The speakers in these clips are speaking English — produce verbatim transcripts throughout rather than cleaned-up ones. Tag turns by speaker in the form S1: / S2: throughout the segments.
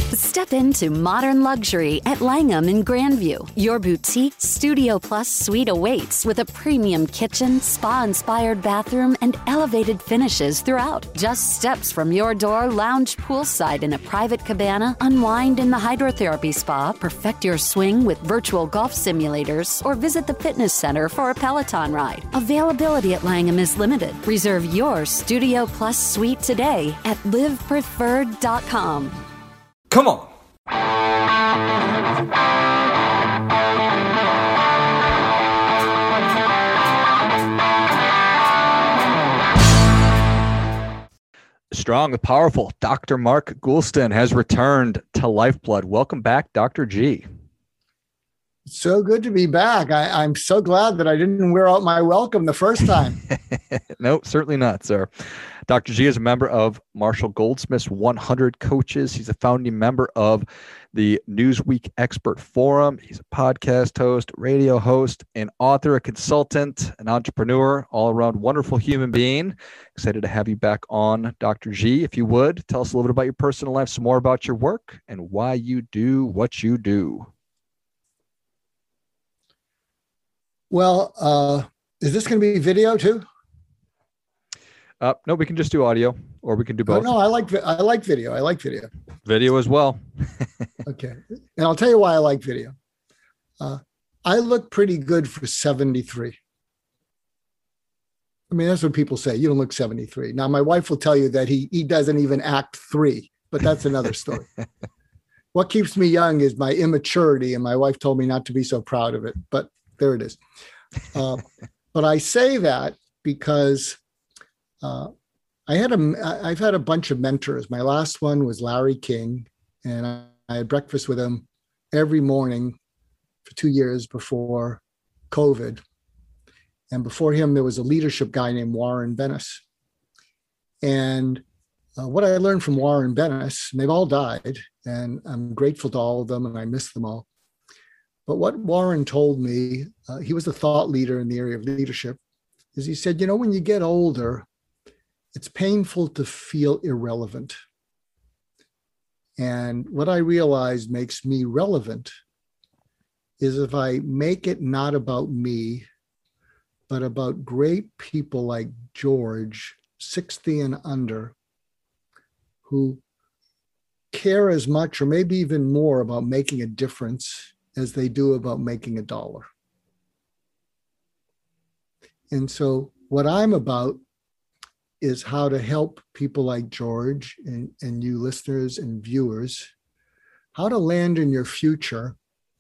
S1: Step into modern luxury at Langham in Grandview. Your boutique Studio Plus suite awaits with a premium kitchen, spa-inspired bathroom, and elevated finishes throughout. Just steps from your door, lounge poolside in a private cabana, unwind in the hydrotherapy spa, perfect your swing with virtual golf simulators, or visit the fitness center for a Peloton ride. Availability at Langham is limited. Reserve your Studio Plus suite today at live preferred dot com.
S2: Come on.
S3: Strong, powerful Doctor Mark Goulston has returned to Lifeblood. Welcome back, Doctor G.
S4: So good to be back. I, I'm so glad that I didn't wear out my welcome the first time.
S3: No, certainly not, sir. Doctor G is a member of Marshall Goldsmith's one hundred Coaches. He's a founding member of the Newsweek Expert Forum. He's a podcast host, radio host, an author, a consultant, an entrepreneur, all-around wonderful human being. Excited to have you back on, Doctor G. If you would, tell us a little bit about your personal life, some more about your work, and why you do what you do.
S4: Well, uh, is this going to be video too?
S3: Uh, no, we can just do audio, or we can do both.
S4: Oh, no, I like I like video. I like video.
S3: Video as well.
S4: Okay, and I'll tell you why I like video. Uh, I look pretty good for seventy-three. I mean, that's what people say. You don't look seventy-three. Now, my wife will tell you that he he doesn't even act three, but that's another story. What keeps me young is my immaturity, and my wife told me not to be so proud of it, but there it is. Uh, but I say that because uh, I had a, I've had a bunch of mentors. My last one was Larry King, and I, I had breakfast with him every morning for two years before COVID. And before him, there was a leadership guy named Warren Bennis. And uh, what I learned from Warren Bennis, and they've all died, and I'm grateful to all of them, and I miss them all. But what Warren told me, uh, he was a thought leader in the area of leadership, is he said, you know, when you get older, it's painful to feel irrelevant. And what I realized makes me relevant is if I make it not about me, but about great people like George, sixty and under, who care as much or maybe even more about making a difference as they do about making a dollar. And so what I'm about is how to help people like George and, and you listeners and viewers, how to land in your future.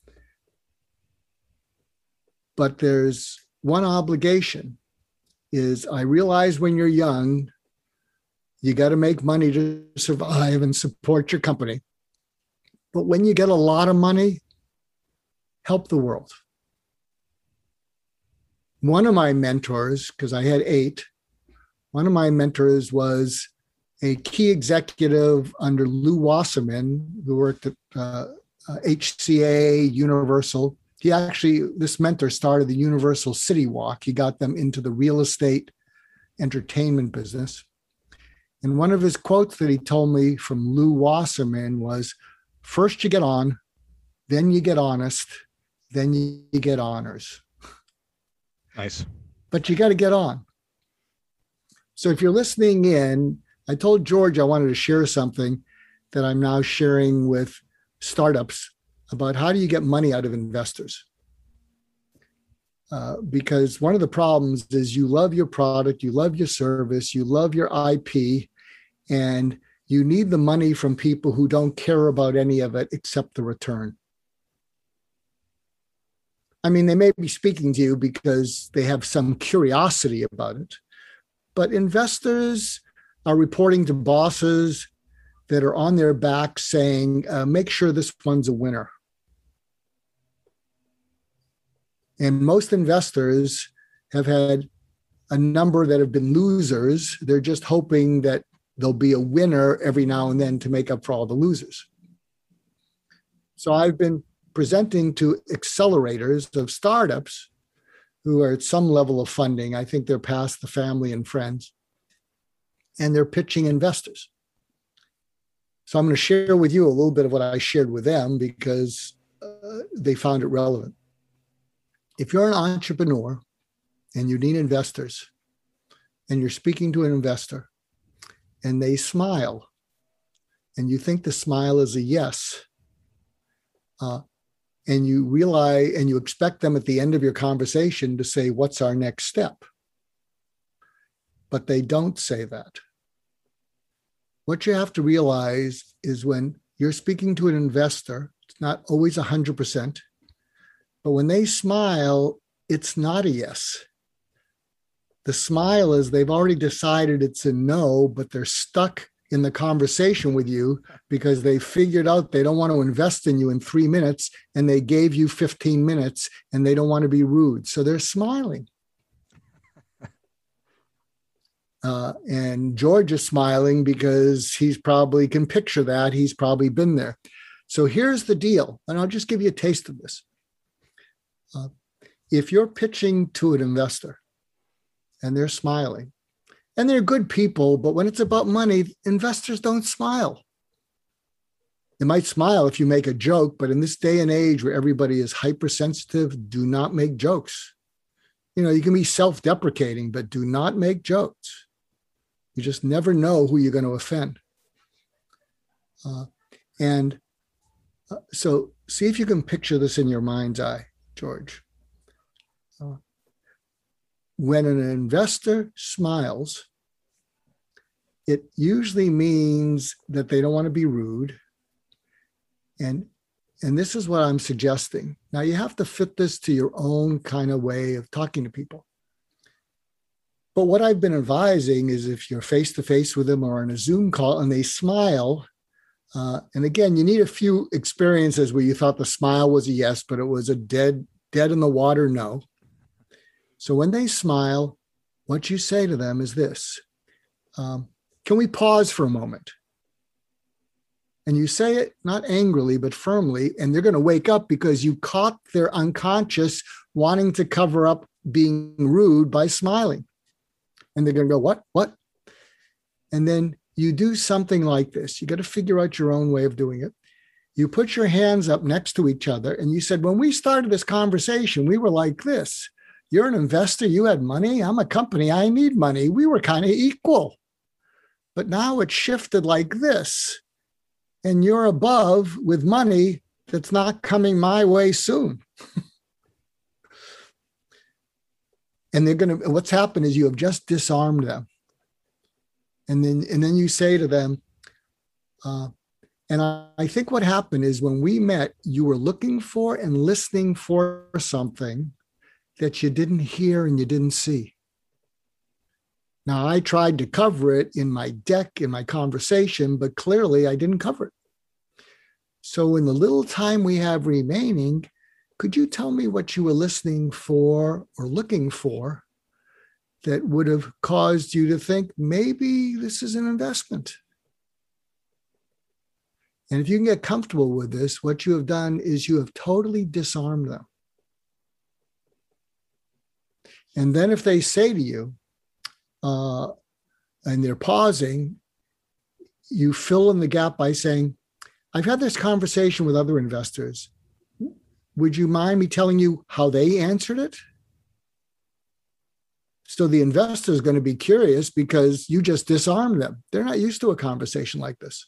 S4: But there's one obligation is I realize when you're young, you got to make money to survive and support your company. But when you get a lot of money, help the world. One of my mentors, because I had eight, one of my mentors was a key executive under Lou Wasserman, who worked at uh, uh, H C A, Universal. He actually, this mentor started the Universal City Walk. He got them into the real estate entertainment business. And one of his quotes that he told me from Lou Wasserman was, first you get on, then you get honest, then you get honors.
S3: Nice.
S4: But you got to get on. So if you're listening in, I told George I wanted to share something that I'm now sharing with startups about how do you get money out of investors? Uh, because one of the problems is you love your product, you love your service, you love your I P, and you need the money from people who don't care about any of it except the return. I mean, they may be speaking to you because they have some curiosity about it, but investors are reporting to bosses that are on their back saying, uh, make sure this one's a winner. And most investors have had a number that have been losers. They're just hoping that there'll be a winner every now and then to make up for all the losers. So I've been presenting to accelerators of startups who are at some level of funding. I think they're past the family and friends. And they're pitching investors. So I'm going to share with you a little bit of what I shared with them because uh, they found it relevant. If you're an entrepreneur and you need investors and you're speaking to an investor and they smile and you think the smile is a yes, uh, and you realize and you expect them at the end of your conversation to say, what's our next step? But they don't say that. What you have to realize is when you're speaking to an investor, it's not always one hundred percent, but when they smile, it's not a yes. The smile is they've already decided it's a no, but they're stuck in the conversation with you because they figured out they don't want to invest in you in three minutes and they gave you fifteen minutes and they don't want to be rude. So they're smiling. Uh, and George is smiling because he's probably can picture that. He's probably been there. So here's the deal. And I'll just give you a taste of this. Uh, if you're pitching to an investor and they're smiling and they're good people, but when it's about money, investors don't smile. They might smile if you make a joke, but in this day and age where everybody is hypersensitive, do not make jokes. You know, you can be self-deprecating, but do not make jokes. You just never know who you're going to offend. Uh, and uh, so see if you can picture this in your mind's eye, George. Uh, when an investor smiles, it usually means that they don't want to be rude. And, and this is what I'm suggesting. Now, you have to fit this to your own kind of way of talking to people. But what I've been advising is if you're face-to-face with them or on a Zoom call and they smile, uh, and again, you need a few experiences where you thought the smile was a yes, but it was a dead, dead in the water no. So when they smile, what you say to them is this, um, can we pause for a moment? And you say it not angrily, but firmly, and they're going to wake up because you caught their unconscious wanting to cover up being rude by smiling. And they're going to go, what, what? And then you do something like this. You got to figure out your own way of doing it. You put your hands up next to each other. And you said, when we started this conversation, we were like this. You're an investor. You had money. I'm a company. I need money. We were kind of equal. But now it's shifted like this. And you're above with money that's not coming my way soon. And they're going to, what's happened is you have just disarmed them. And then, and then you say to them, uh, and I, I think what happened is when we met, you were looking for and listening for something that you didn't hear and you didn't see. Now, I tried to cover it in my deck, in my conversation, but clearly I didn't cover it. So in the little time we have remaining, could you tell me what you were listening for or looking for that would have caused you to think maybe this is an investment? And if you can get comfortable with this, what you have done is you have totally disarmed them. And then if they say to you, uh, and they're pausing, you fill in the gap by saying, I've had this conversation with other investors. Would you mind me telling you how they answered it? So the investor is going to be curious because you just disarmed them. They're not used to a conversation like this.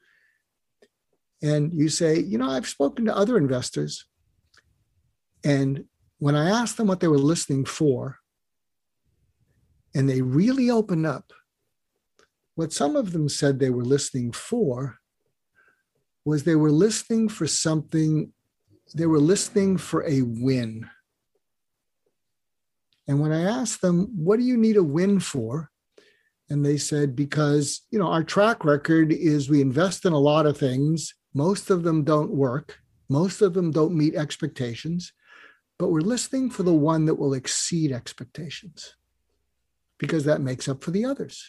S4: And you say, you know, I've spoken to other investors. And when I asked them what they were listening for, and they really opened up, what some of them said they were listening for was they were listening for something. They were listening for a win. And when I asked them, what do you need a win for? And they said, because, you know, our track record is we invest in a lot of things. Most of them don't work. Most of them don't meet expectations, but we're listening for the one that will exceed expectations because that makes up for the others.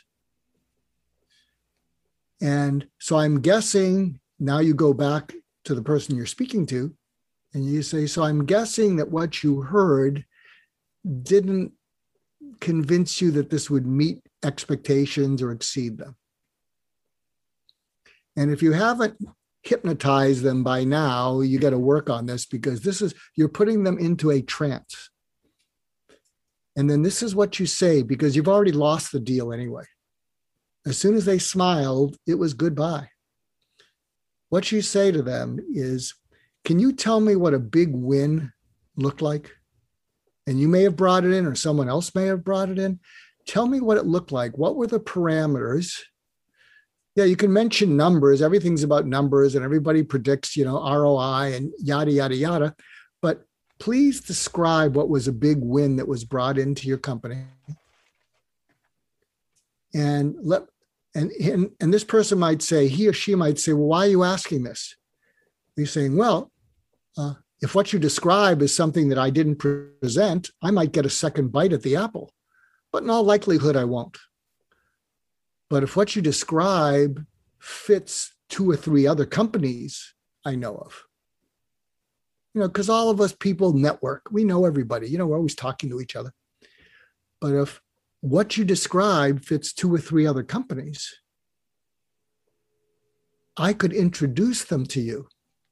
S4: And so I'm guessing now you go back to the person you're speaking to and you say, so I'm guessing that what you heard didn't convince you that this would meet expectations or exceed them. And if you haven't hypnotized them by now, you got to work on this, because this is, you're putting them into a trance. And then this is what you say, because you've already lost the deal anyway. As soon as they smiled, it was goodbye. What you say to them is, can you tell me what a big win looked like? And you may have brought it in, or someone else may have brought it in. Tell me what it looked like. What were the parameters? Yeah, you can mention numbers. Everything's about numbers, and everybody predicts, you know, R O I and yada, yada, yada. But please describe what was a big win that was brought into your company. And let and, and, and this person might say, he or she might say, well, why are you asking this? You're saying, well, uh, if what you describe is something that I didn't present, I might get a second bite at the apple, but in all likelihood, I won't. But if what you describe fits two or three other companies I know of, you know, because all of us people network, we know everybody, you know, we're always talking to each other. But if what you describe fits two or three other companies, I could introduce them to you.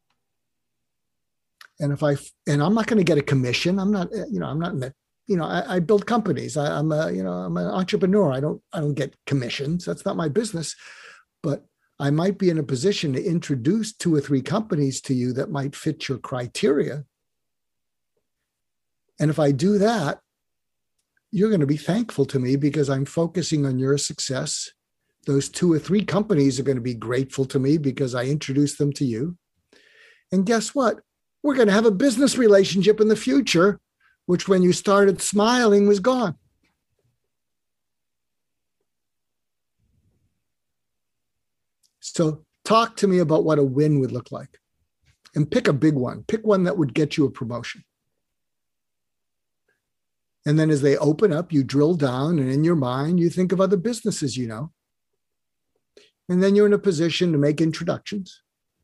S4: And if I, and I'm not going to get a commission. I'm not, you know, I'm not in the, you know, I, I build companies. I, I'm a, you know, I'm an entrepreneur. I don't, I don't get commissions. That's not my business. But I might be in a position to introduce two or three companies to you that might fit your criteria. And if I do that, you're going to be thankful to me, because I'm focusing on your success. Those two or three companies are going to be grateful to me because I introduced them to you. And guess what? We're going to have a business relationship in the future, which when you started smiling was gone. So talk to me about what a win would look like, and pick a big one. Pick one that would get you a promotion. And then as they open up, you drill down, and in your mind, you think of other businesses you know. And then you're in a position to make introductions.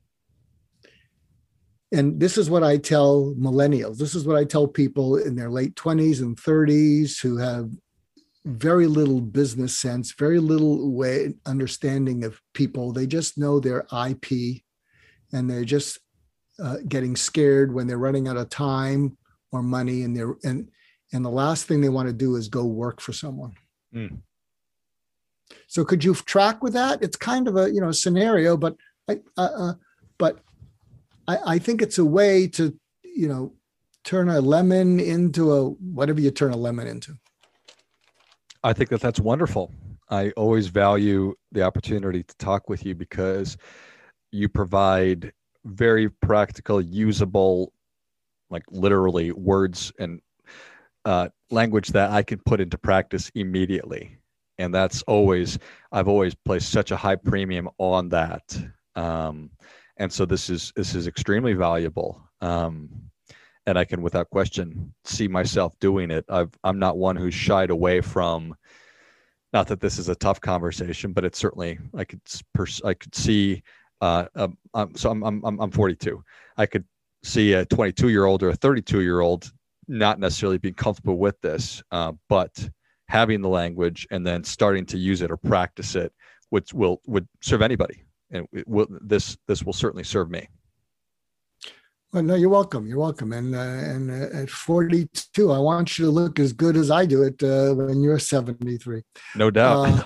S4: And this is what I tell millennials. This is what I tell people in their late twenties and thirties who have very little business sense, very little way understanding of people. They just know their I P, and they're just uh, getting scared when they're running out of time or money, and they're and and the last thing they want to do is go work for someone. Mm. So could you track with that? It's kind of a, you know, scenario, but I, uh, uh, but I, I think it's a way to, you know, turn a lemon into a, whatever you turn a lemon into.
S3: I think that that's wonderful. I always value the opportunity to talk with you, because you provide very practical, usable, like literally words and uh, language that I can put into practice immediately. And that's always, I've always placed such a high premium on that. Um, and so this is, this is extremely valuable. Um, and I can, without question, see myself doing it. I've, I'm not one who's shied away from, not that this is a tough conversation, but it's certainly, I could, I could see, uh, um, um, so I'm, I'm, I'm forty-two. I could see a twenty-two year old or a thirty-two year old not necessarily being comfortable with this, uh, but having the language and then starting to use it or practice it, which will, would serve anybody. And it will, this, this will certainly serve me.
S4: Well, no, you're welcome. You're welcome. And, uh, and uh, at forty-two, I want you to look as good as I do it uh, when you're seventy-three.
S3: No doubt.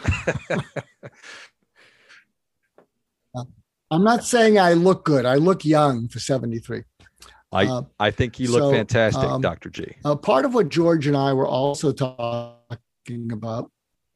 S4: Uh, I'm not saying I look good. I look young for seventy-three.
S3: I, uh, I think you look so, fantastic, um, Doctor G.
S4: Uh, part of what George and I were also talking about.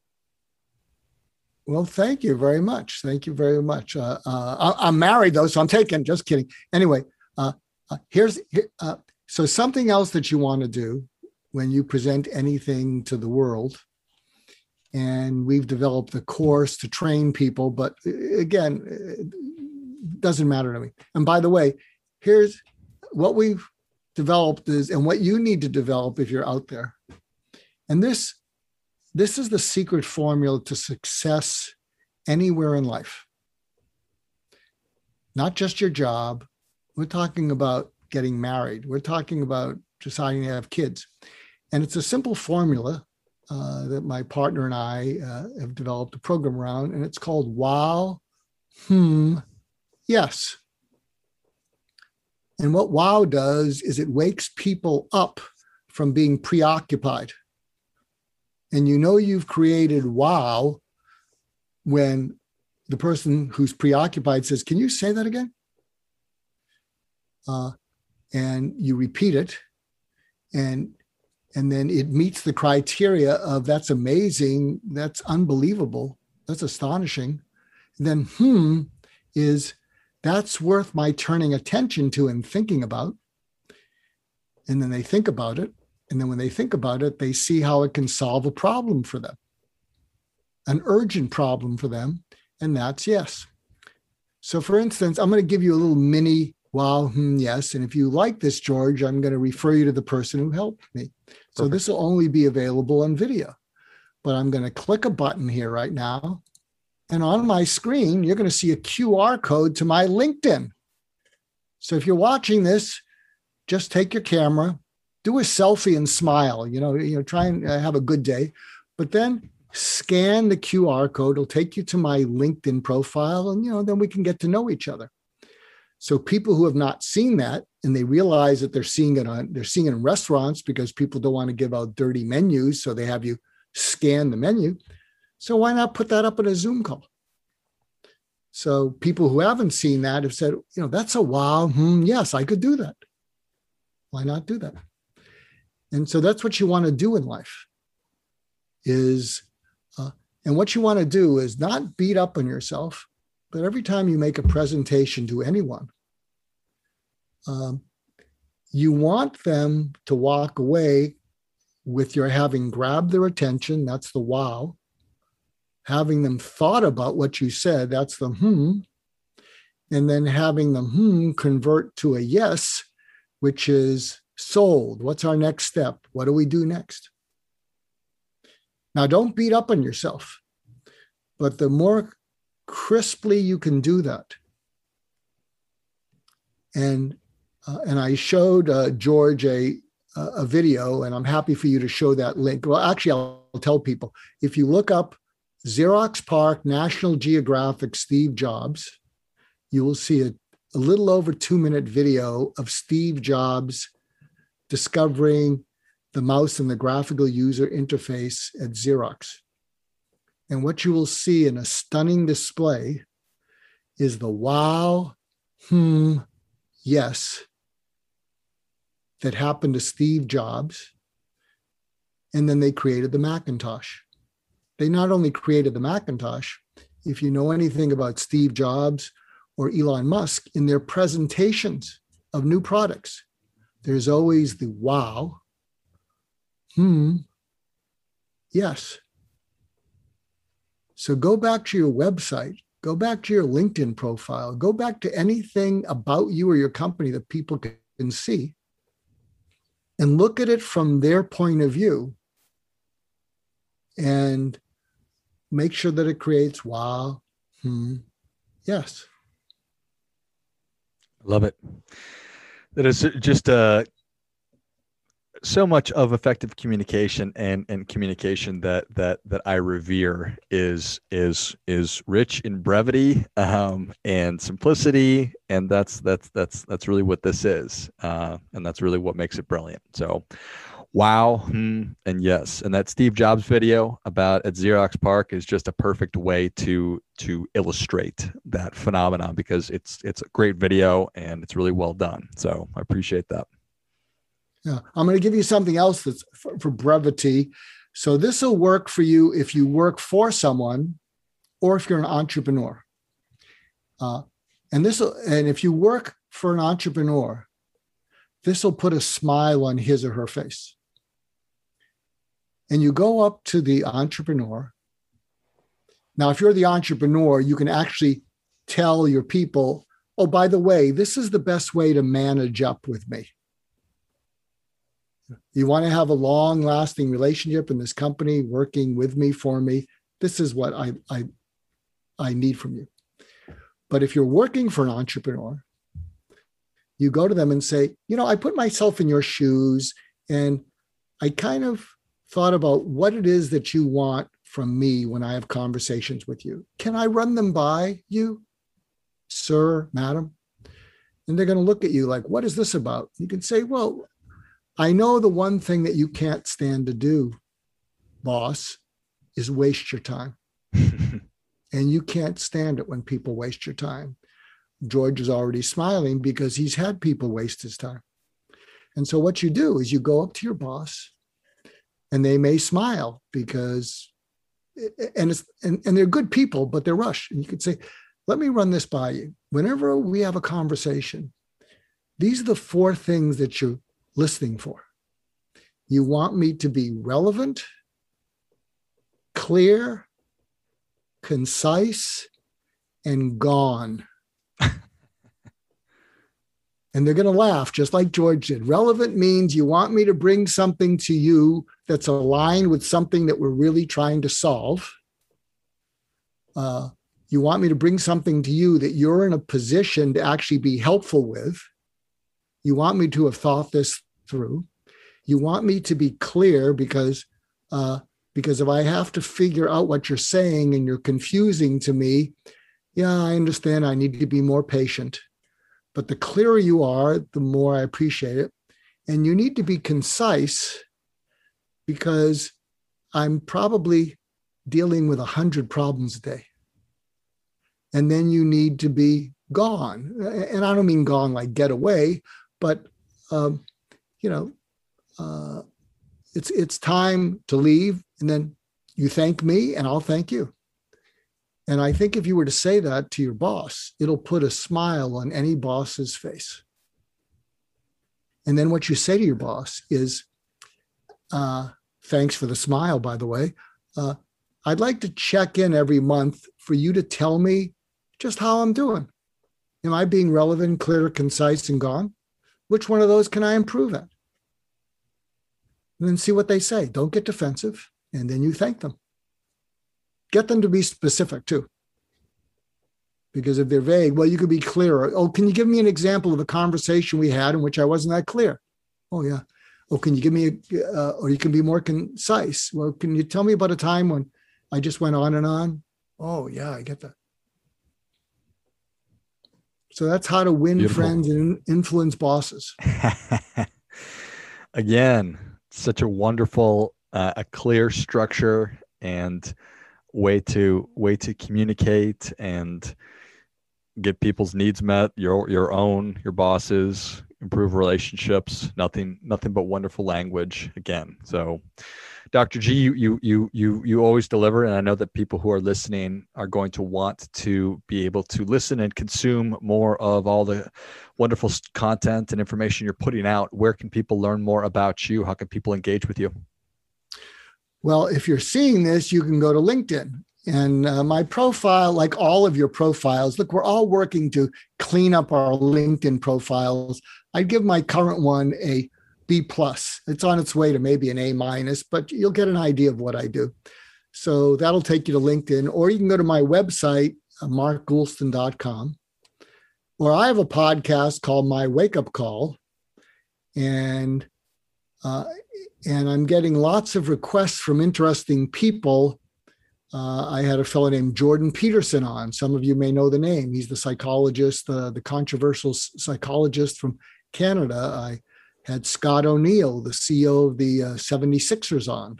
S4: Well, thank you very much. Thank you very much. Uh, uh, I, I'm married, though, so I'm taking, just kidding. Anyway, uh, uh, here's, here, uh, so something else that you want to do when you present anything to the world. And we've developed a course to train people, but again, it doesn't matter to me. And by the way, here's what we've developed is, and what you need to develop if you're out there. And this, this is the secret formula to success anywhere in life. Not just your job. We're talking about getting married. We're talking about deciding to have kids. And it's a simple formula uh, that my partner and I uh, have developed a program around, and it's called wow, hmm, yes. And what wow does is it wakes people up from being preoccupied. And you know you've created wow when the person who's preoccupied says, can you say that again? Uh, and you repeat it. And, and then it meets the criteria of that's amazing, that's unbelievable, that's astonishing. And then hmm is that's worth my turning attention to and thinking about. And then they think about it. And then when they think about it, they see how it can solve a problem for them, an urgent problem for them. And that's yes. So for instance, I'm going to give you a little mini wow, hmm, yes. And if you like this, George, I'm going to refer you to the person who helped me. So Perfect. This will only be available on video. But I'm going to click a button here right now. And on my screen, you're going to see a Q R code to my LinkedIn. So if you're watching this, just take your camera, do a selfie and smile, you know, you know, try and have a good day, but then scan the Q R code. It'll take you to my LinkedIn profile. And, you know, then we can get to know each other. So people who have not seen that and they realize that they're seeing it on, they're seeing it in restaurants because people don't want to give out dirty menus. So they have you scan the menu. So why not put that up in a Zoom call? So people who haven't seen that have said, you know, that's a wow. Hmm, yes, I could do that. Why not do that? And so that's what you want to do in life is, uh, and what you want to do is not beat up on yourself, but every time you make a presentation to anyone, um, you want them to walk away with your having grabbed their attention. That's the wow. Having them thought about what you said, that's the hmm, and then having them hmm convert to a yes, which is sold. What's our next step? What do we do next? Now, don't beat up on yourself, but the more crisply you can do that. And, uh, and I showed uh, George a, a video, and I'm happy for you to show that link. Well, actually, I'll tell people, if you look up Xerox PARC, National Geographic, Steve Jobs, you will see a, a little over two minute video of Steve Jobs discovering the mouse and the graphical user interface at Xerox. And what you will see in a stunning display is the wow, hmm, yes that happened to Steve Jobs. And then they created the Macintosh. They not only created the Macintosh, if you know anything about Steve Jobs or Elon Musk, in their presentations of new products, there's always the wow, hmm, yes. So go back to your website, go back to your LinkedIn profile, go back to anything about you or your company that people can see, and look at it from their point of view and make sure that it creates wow, hmm, yes.
S3: Love it. That is just uh, so much of effective communication and, and communication that that that I revere is is is rich in brevity um, and simplicity, and that's that's that's that's really what this is, uh, and that's really what makes it brilliant. So, wow, hmm, and yes, and that Steve Jobs video about at Xerox PARC is just a perfect way to to illustrate that phenomenon, because it's it's a great video and it's really well done. So I appreciate that.
S4: Yeah, I'm going to give you something else that's for, for brevity. So this will work for you if you work for someone, or if you're an entrepreneur. Uh, and this will, and if you work for an entrepreneur, this will put a smile on his or her face. And you go up to the entrepreneur. Now, if you're the entrepreneur, you can actually tell your people, oh, by the way, this is the best way to manage up with me. You want to have a long-lasting relationship in this company, working with me, for me. This is what I, I, I need from you. But if you're working for an entrepreneur, you go to them and say, you know, I put myself in your shoes, and I kind of thought about what it is that you want from me when I have conversations with you. Can I run them by you? sir, madam. And they're going to look at you like, what is this about? You can say, well, I know the one thing that you can't stand to do, boss, is waste your time. And you can't stand it when people waste your time. George is already smiling because he's had people waste his time. And so what you do is you go up to your boss, and they may smile because, and, it's, and, and they're good people, but they're rushed. And you could say, let me run this by you. Whenever we have a conversation, these are the four things that you're listening for. You want me to be relevant, clear, concise, and gone. And they're going to laugh just like George did. Relevant means you want me to bring something to you that's aligned with something that we're really trying to solve. Uh, you want me to bring something to you that you're in a position to actually be helpful with. You want me to have thought this through. You want me to be clear because, uh, because if I have to figure out what you're saying and you're confusing to me, yeah, I understand I need to be more patient. But the clearer you are, the more I appreciate it. And you need to be concise because I'm probably dealing with a hundred problems a day. And then you need to be gone. And I don't mean gone like get away, but, um, you know, uh, it's it's time to leave. And then you thank me and I'll thank you. And I think if you were to say that to your boss, it'll put a smile on any boss's face. And then what you say to your boss is, uh, thanks for the smile, by the way. Uh, I'd like to check in every month for you to tell me just how I'm doing. Am I being relevant, clear, concise, and gone? Which one of those can I improve at? And then see what they say. Don't get defensive. And then you thank them. Get them to be specific too. Because if they're vague, well, you could be clearer. Oh, can you give me an example of a conversation we had in which I wasn't that clear? Oh, yeah. Oh, can you give me, a, uh, or you can be more concise. Well, can you tell me about a time when I just went on and on? Oh, yeah, I get that. So that's how to win Beautiful. friends and influence bosses.
S3: Again, such a wonderful, uh, a clear structure and way to way to communicate and get people's needs met, your your own, your bosses, improve relationships. Nothing nothing but wonderful language again. So Doctor G, you you you you you always deliver, and I know that people who are listening are going to want to be able to listen and consume more of all the wonderful content and information you're putting out. Where can people learn more about you? How can people engage with you?
S4: Well, if you're seeing this, you can go to LinkedIn. And uh, my profile, like all of your profiles, look, we're all working to clean up our LinkedIn profiles. I'd give my current one a B plus. It's on its way to maybe an A minus, but you'll get an idea of what I do. So that'll take you to LinkedIn, or you can go to my website, uh, mark goulston dot com, or I have a podcast called My Wake Up Call. And uh, And I'm getting lots of requests from interesting people. Uh, I had a fellow named Jordan Peterson on. Some of you may know the name. He's the psychologist, uh, the controversial psychologist from Canada. I had Scott O'Neill, the C E O of the uh, seventy-sixers on.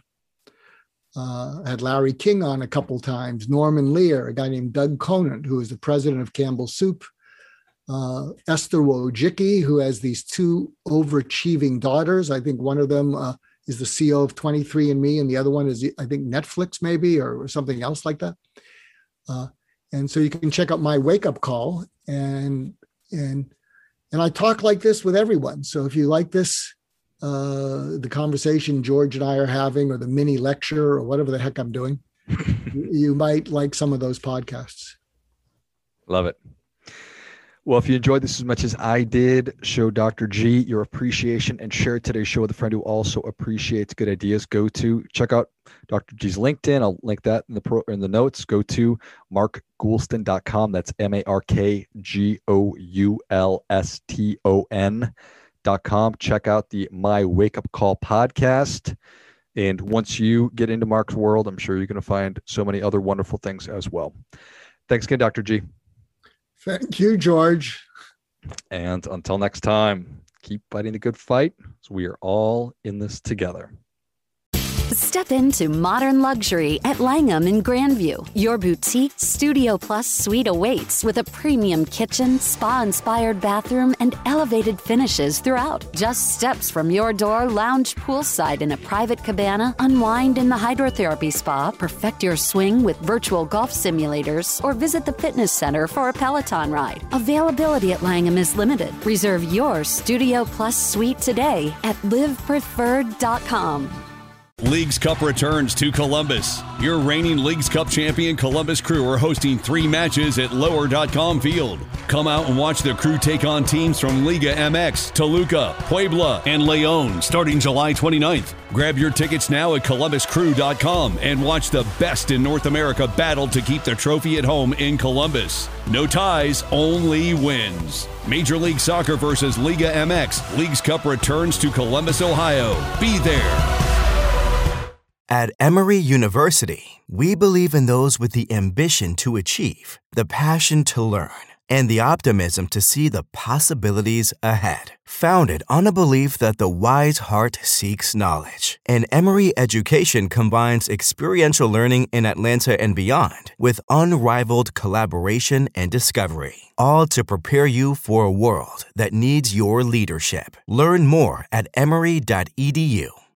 S4: Uh, I had Larry King on a couple times, Norman Lear, a guy named Doug Conant, who is the president of Campbell Soup. Uh, Esther Wojcicki, who has these two overachieving daughters. I think one of them uh, is the C E O of twenty-three and me, and the other one is, I think, Netflix maybe, or, or something else like that. Uh, and so you can check out My Wake Up Call, and and and I talk like this with everyone. So if you like this, uh, the conversation George and I are having, or the mini lecture, or whatever the heck I'm doing, you might like some of those podcasts.
S3: Love it. Well, if you enjoyed this as much as I did, show Doctor G your appreciation and share today's show with a friend who also appreciates good ideas. Go to check out Doctor G's LinkedIn. I'll link that in the pro, in the notes. Go to mark goulston dot com. That's M A R K G O U L S T O N dot com. Check out the My Wake Up Call podcast. And once you get into Mark's world, I'm sure you're going to find so many other wonderful things as well. Thanks again, Doctor G.
S4: Thank you, George.
S3: And until next time, keep fighting the good fight, so we are all in this together.
S1: Step into modern luxury at Langham in Grandview. Your boutique Studio Plus suite awaits with a premium kitchen, spa-inspired bathroom, and elevated finishes throughout. Just steps from your door, lounge poolside in a private cabana, unwind in the hydrotherapy spa, perfect your swing with virtual golf simulators, or visit the fitness center for a Peloton ride. Availability at Langham is limited. Reserve your Studio Plus suite today at live preferred dot com.
S2: Leagues Cup returns to Columbus. Your reigning Leagues Cup champion Columbus Crew are hosting three matches at lower dot com field. Come out and watch the Crew take on teams from Liga M X, Toluca, Puebla, and León starting July twenty-ninth. Grab your tickets now at columbus crew dot com and watch the best in North America battle to keep the trophy at home in Columbus. No ties, only wins. Major League Soccer versus Liga M X. Leagues Cup returns to Columbus, Ohio. Be there.
S5: At Emory University, we believe in those with the ambition to achieve, the passion to learn, and the optimism to see the possibilities ahead. Founded on a belief that the wise heart seeks knowledge, and Emory education combines experiential learning in Atlanta and beyond with unrivaled collaboration and discovery, all to prepare you for a world that needs your leadership. Learn more at emory dot e d u.